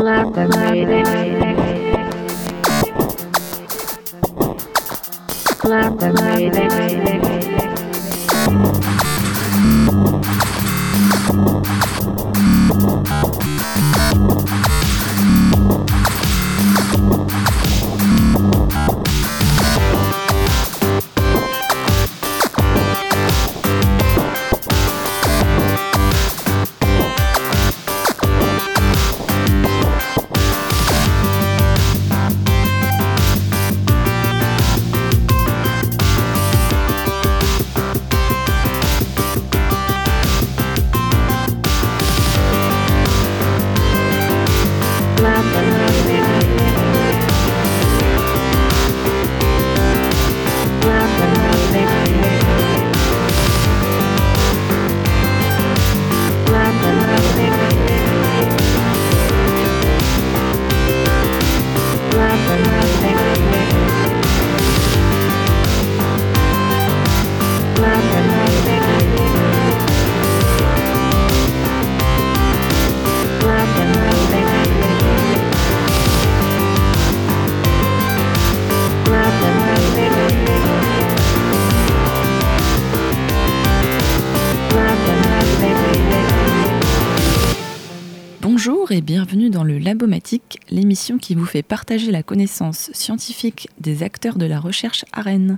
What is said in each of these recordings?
Bonjour et bienvenue dans le Labomatique, l'émission qui vous fait partager la connaissance scientifique des acteurs de la recherche à Rennes.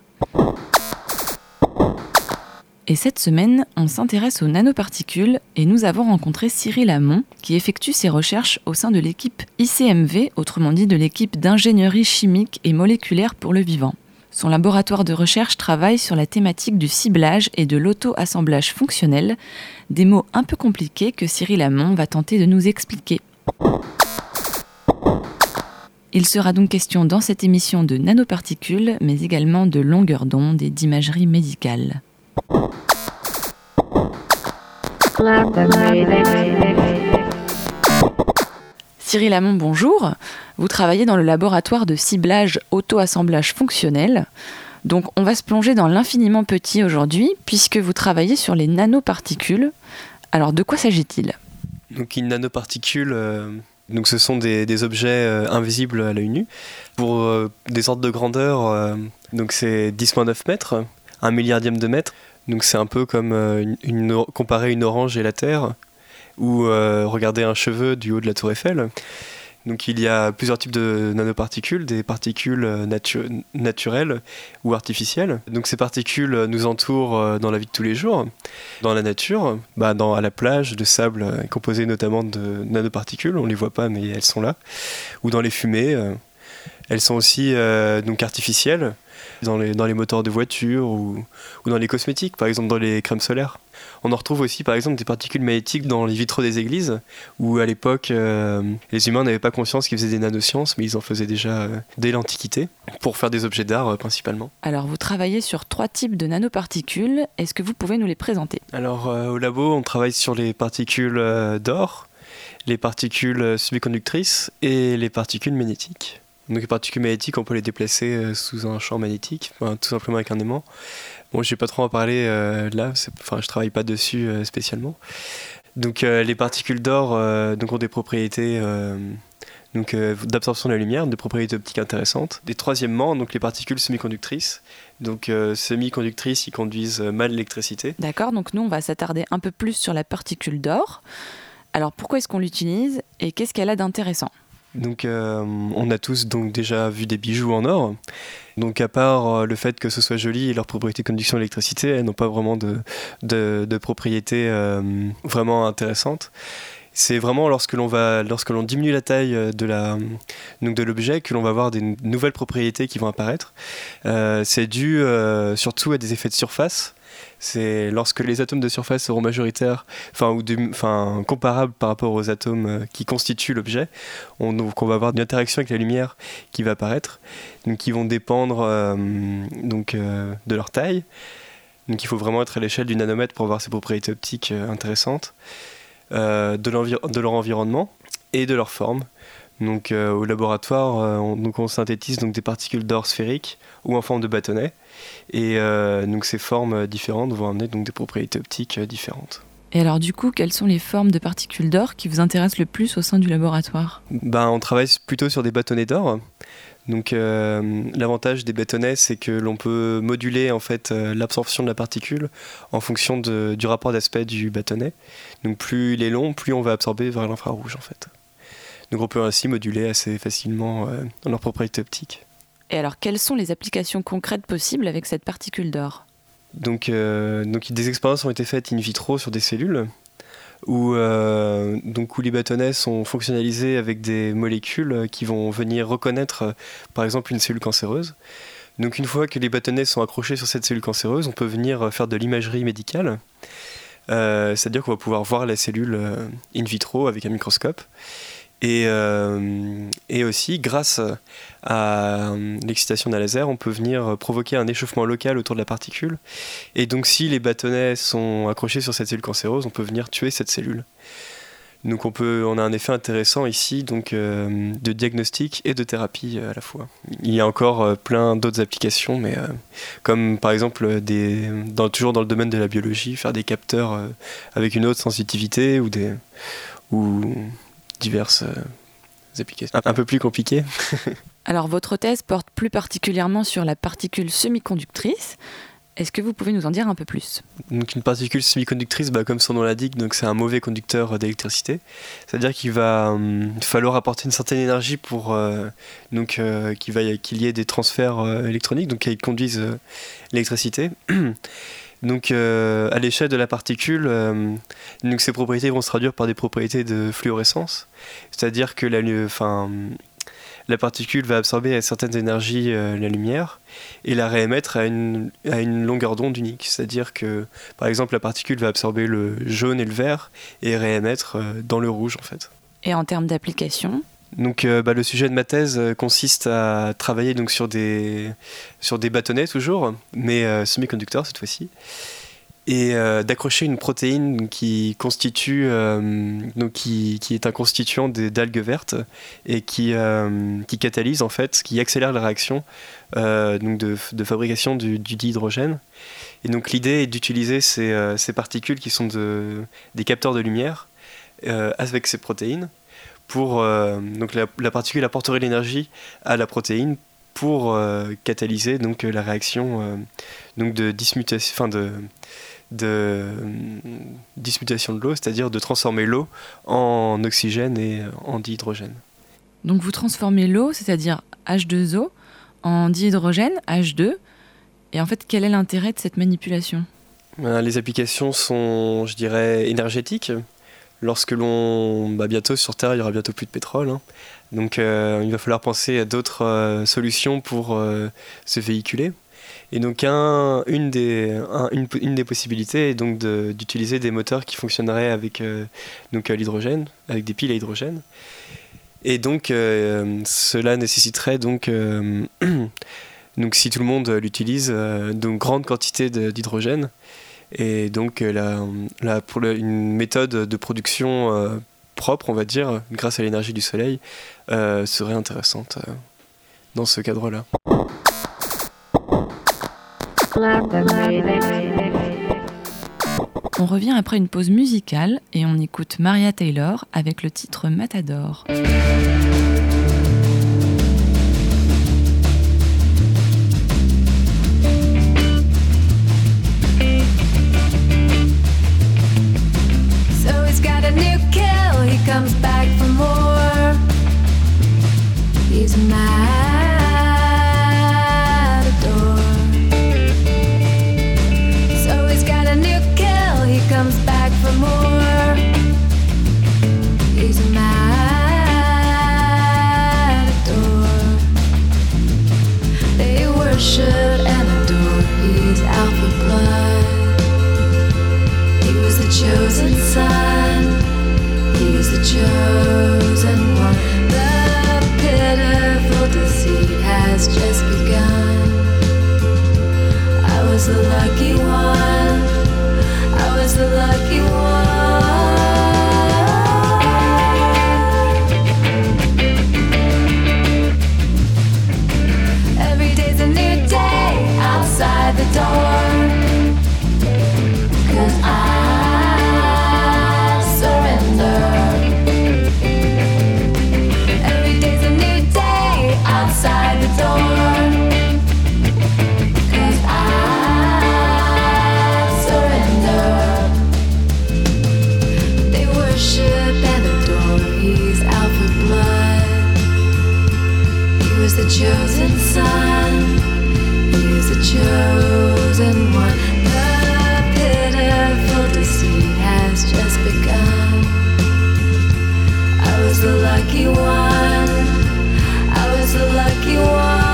Et cette semaine, on s'intéresse aux nanoparticules et nous avons rencontré Cyril Hamon qui effectue ses recherches au sein de l'équipe ICMV, autrement dit de l'équipe d'ingénierie chimique et moléculaire pour le vivant. Son laboratoire de recherche travaille sur la thématique du ciblage et de l'auto-assemblage fonctionnel, des mots un peu compliqués que Cyril Hamon va tenter de nous expliquer. Il sera donc question dans cette émission de nanoparticules, mais également de longueur d'onde et d'imagerie médicale. Cyril Hamon, bonjour. Vous travaillez dans le laboratoire de ciblage auto-assemblage fonctionnel. Donc on va se plonger dans l'infiniment petit aujourd'hui, puisque vous travaillez sur les nanoparticules. Alors de quoi s'agit-il ? Donc une nanoparticule, donc ce sont des objets invisibles à l'œil nu. Pour des ordres de grandeur, donc c'est 10-9 mètres, 1 milliardième de mètre. Donc c'est un peu comme comparer une orange et la Terre, ou regarder un cheveu du haut de la tour Eiffel. Donc il y a plusieurs types de nanoparticules, des particules naturelles ou artificielles. Donc ces particules nous entourent dans la vie de tous les jours. Dans la nature, à la plage, de sable composé notamment de nanoparticules, on ne les voit pas mais elles sont là. Ou dans les fumées, elles sont aussi donc artificielles, dans les moteurs de voitures ou dans les cosmétiques, par exemple dans les crèmes solaires. On en retrouve aussi par exemple des particules magnétiques dans les vitraux des églises, où à l'époque les humains n'avaient pas conscience qu'ils faisaient des nanosciences, mais ils en faisaient déjà dès l'Antiquité, pour faire des objets d'art principalement. Alors vous travaillez sur 3 types de nanoparticules, est-ce que vous pouvez nous les présenter ? Alors au labo on travaille sur les particules d'or, les particules semi-conductrices et les particules magnétiques. Donc les particules magnétiques, on peut les déplacer sous un champ magnétique, tout simplement avec un aimant. Bon, je n'ai pas trop à parler là, je ne travaille pas dessus spécialement. Donc les particules d'or ont des propriétés d'absorption de la lumière, des propriétés optiques intéressantes. Et troisièmement, donc les particules semi-conductrices. Donc semi-conductrices, ils conduisent mal l'électricité. D'accord, donc nous on va s'attarder un peu plus sur la particule d'or. Alors pourquoi est-ce qu'on l'utilise et qu'est-ce qu'elle a d'intéressant ? Donc on a tous donc déjà vu des bijoux en or. Donc à part le fait que ce soit joli et leurs propriétés de conduction d'électricité, elles n'ont pas vraiment de propriétés vraiment intéressantes. C'est vraiment lorsque l'on diminue la taille de l'objet que l'on va avoir des nouvelles propriétés qui vont apparaître. C'est dû surtout à des effets de surface. C'est lorsque les atomes de surface seront majoritaires, comparables par rapport aux atomes qui constituent l'objet, on va avoir une interaction avec la lumière qui va apparaître, donc qui vont dépendre de leur taille. Donc il faut vraiment être à l'échelle du nanomètre pour avoir ces propriétés optiques intéressantes, de leur environnement et de leur forme. Donc au laboratoire, on synthétise donc des particules d'or sphériques ou en forme de bâtonnet. Et donc ces formes différentes vont amener donc des propriétés optiques différentes. Et alors du coup, quelles sont les formes de particules d'or qui vous intéressent le plus au sein du laboratoire ? On travaille plutôt sur des bâtonnets d'or. Donc l'avantage des bâtonnets, c'est que l'on peut moduler en fait l'absorption de la particule en fonction du rapport d'aspect du bâtonnet. Donc plus il est long, plus on va absorber vers l'infrarouge en fait. Donc on peut ainsi moduler assez facilement leurs propriétés optiques. Et alors quelles sont les applications concrètes possibles avec cette particule d'or ? Donc des expériences ont été faites in vitro sur des cellules où les bâtonnets sont fonctionnalisés avec des molécules qui vont venir reconnaître par exemple une cellule cancéreuse. Donc une fois que les bâtonnets sont accrochés sur cette cellule cancéreuse, on peut venir faire de l'imagerie médicale, c'est-à-dire qu'on va pouvoir voir la cellule in vitro avec un microscope. Et aussi, grâce à l'excitation d'un laser, on peut venir provoquer un échauffement local autour de la particule. Et donc, si les bâtonnets sont accrochés sur cette cellule cancéreuse, on peut venir tuer cette cellule. Donc, on a un effet intéressant ici, donc, de diagnostic et de thérapie à la fois. Il y a encore plein d'autres applications, mais comme par exemple, toujours dans le domaine de la biologie, faire des capteurs avec une haute sensibilité ou diverses applications un peu plus compliquées. Alors votre thèse porte plus particulièrement sur la particule semi-conductrice. Est-ce que vous pouvez nous en dire un peu plus ? Donc une particule semi-conductrice, comme son nom l'indique, donc c'est un mauvais conducteur d'électricité. C'est-à-dire qu'il va falloir apporter une certaine énergie pour qu'il y ait des transferts électroniques, donc qui conduisent l'électricité. Donc à l'échelle de la particule, ces propriétés vont se traduire par des propriétés de fluorescence, c'est-à-dire que la particule va absorber à certaines énergies la lumière et la réémettre à une longueur d'onde unique, c'est-à-dire que par exemple la particule va absorber le jaune et le vert et réémettre dans le rouge en fait. Et en termes d'application ? Donc le sujet de ma thèse consiste à travailler donc, sur des bâtonnets toujours, mais semi-conducteurs cette fois-ci, et d'accrocher une protéine qui constitue, qui est un constituant d'algues vertes et qui catalyse en fait, qui accélère la réaction de fabrication du dihydrogène. Et donc l'idée est d'utiliser ces particules qui sont des capteurs de lumière avec ces protéines. Donc la particule apporterait l'énergie à la protéine pour catalyser donc la réaction de dismutation, de dismutation de l'eau, c'est-à-dire de transformer l'eau en oxygène et en dihydrogène. Donc vous transformez l'eau, c'est-à-dire H2O, en dihydrogène, H2. Et en fait, quel est l'intérêt de cette manipulation ? Les applications sont, je dirais, énergétiques. Lorsque bientôt sur Terre, il y aura bientôt plus de pétrole. Donc il va falloir penser à d'autres solutions pour se véhiculer. Et donc une des possibilités est donc d'utiliser des moteurs qui fonctionneraient avec l'hydrogène, avec des piles à hydrogène. Et donc cela nécessiterait donc si tout le monde l'utilise, donc grande quantité d'hydrogène. Et donc une méthode de production propre, on va dire, grâce à l'énergie du soleil, serait intéressante dans ce cadre-là. On revient après une pause musicale et on écoute Maria Taylor avec le titre Matador. He comes back for more. He's a matador. So he's got a new kill. He comes back for more. He's a matador. the chosen son. He's the chosen one. The pitiful deceit has just begun. I was the lucky one. I was the lucky one.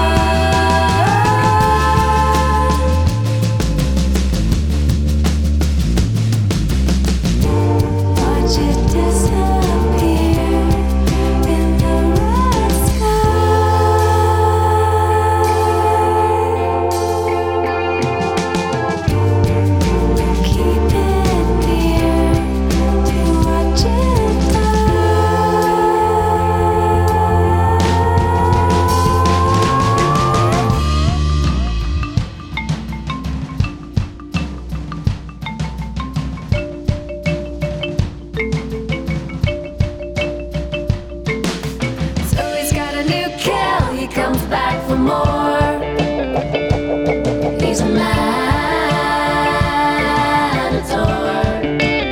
Watch it disappear in the red sky. Keep it near to watch it die. So he's got a new kill, he comes back for more. He's a matador.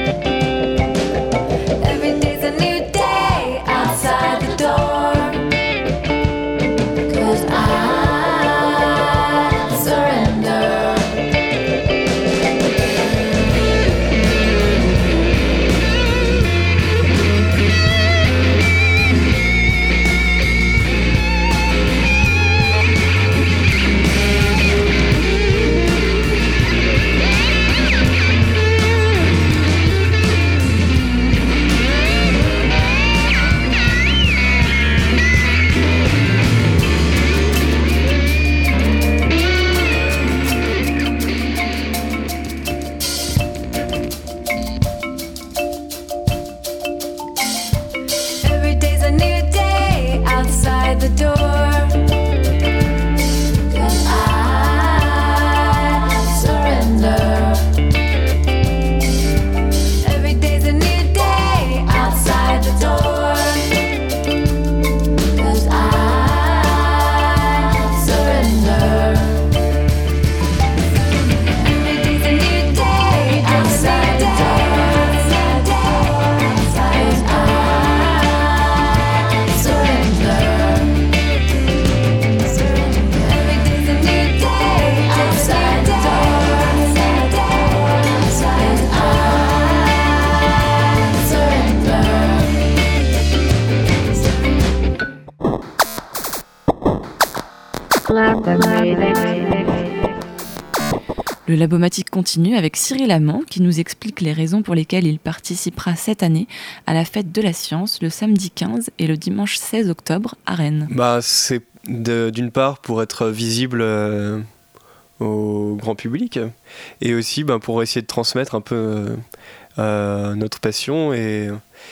Every day's a new day outside the door. 'Cause I surrender. Every day's a new day outside the door. 'Cause I surrender. Every day's a new day outside the door. 'Cause I surrender. Every day's a new day outside the door. 'Cause I surrender. Every day's a new day outside the door. 'Cause I surrender. Le Labomatique continue avec Cyril Amand qui nous explique les raisons pour lesquelles il participera cette année à la fête de la science le samedi 15 et le dimanche 16 octobre à Rennes. C'est d'une part pour être visible au grand public et aussi pour essayer de transmettre un peu notre passion et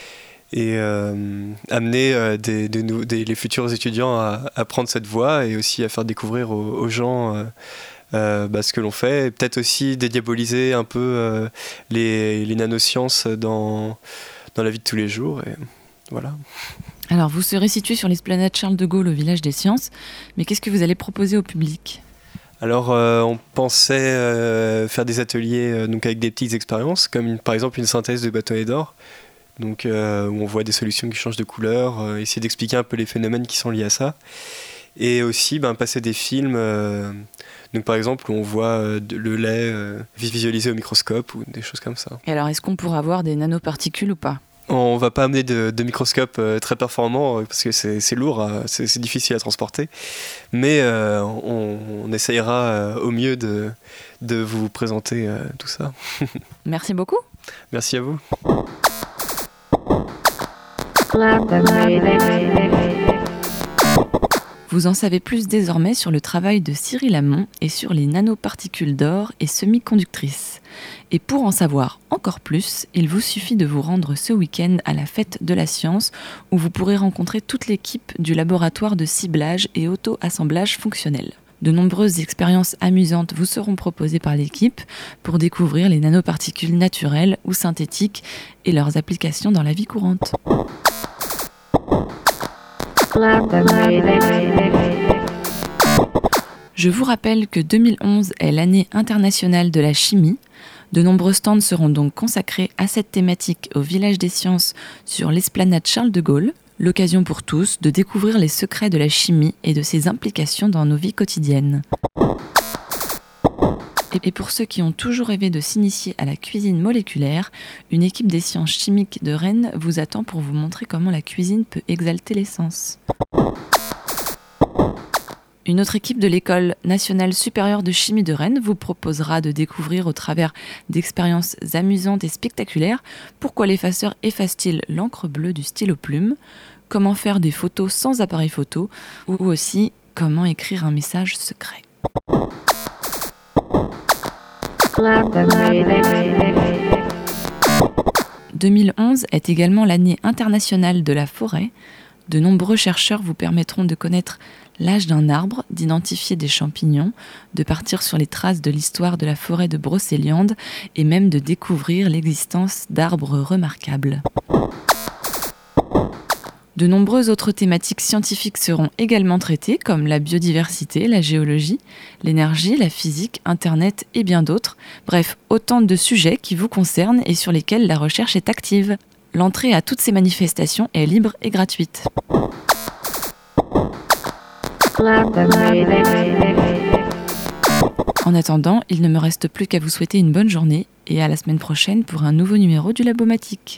amener les futurs étudiants à prendre cette voie et aussi à faire découvrir aux gens ce que l'on fait, et peut-être aussi dédiaboliser un peu les nanosciences dans la vie de tous les jours. Et voilà. Alors vous serez situé sur l'esplanade Charles de Gaulle au Village des Sciences, mais qu'est-ce que vous allez proposer au public ? Alors on pensait faire des ateliers donc avec des petites expériences, comme par exemple une synthèse de bâtonnets d'or, donc, où on voit des solutions qui changent de couleur, essayer d'expliquer un peu les phénomènes qui sont liés à ça. Et aussi passer des films, donc par exemple où on voit le lait visualisé au microscope ou des choses comme ça. Et alors est-ce qu'on pourra voir des nanoparticules ou pas ? On va pas amener de microscope très performant parce que c'est lourd, c'est difficile à transporter, mais on essayera au mieux de vous présenter tout ça. Merci beaucoup. Merci à vous. Vous en savez plus désormais sur le travail de Cyril Amand et sur les nanoparticules d'or et semi-conductrices. Et pour en savoir encore plus, il vous suffit de vous rendre ce week-end à la Fête de la Science où vous pourrez rencontrer toute l'équipe du laboratoire de ciblage et auto-assemblage fonctionnel. De nombreuses expériences amusantes vous seront proposées par l'équipe pour découvrir les nanoparticules naturelles ou synthétiques et leurs applications dans la vie courante. Je vous rappelle que 2011 est l'année internationale de la chimie. De nombreux stands seront donc consacrés à cette thématique au Village des Sciences sur l'esplanade Charles de Gaulle. L'occasion pour tous de découvrir les secrets de la chimie et de ses implications dans nos vies quotidiennes. Et pour ceux qui ont toujours rêvé de s'initier à la cuisine moléculaire, une équipe des sciences chimiques de Rennes vous attend pour vous montrer comment la cuisine peut exalter les sens. Une autre équipe de l'École nationale supérieure de chimie de Rennes vous proposera de découvrir au travers d'expériences amusantes et spectaculaires pourquoi l'effaceur efface-t-il l'encre bleue du stylo plume, comment faire des photos sans appareil photo ou aussi comment écrire un message secret. 2011 est également l'année internationale de la forêt. De nombreux chercheurs vous permettront de connaître l'âge d'un arbre, d'identifier des champignons, de partir sur les traces de l'histoire de la forêt de Brocéliande et même de découvrir l'existence d'arbres remarquables. De nombreuses autres thématiques scientifiques seront également traitées, comme la biodiversité, la géologie, l'énergie, la physique, Internet et bien d'autres. Bref, autant de sujets qui vous concernent et sur lesquels la recherche est active. L'entrée à toutes ces manifestations est libre et gratuite. En attendant, il ne me reste plus qu'à vous souhaiter une bonne journée et à la semaine prochaine pour un nouveau numéro du Labomatique.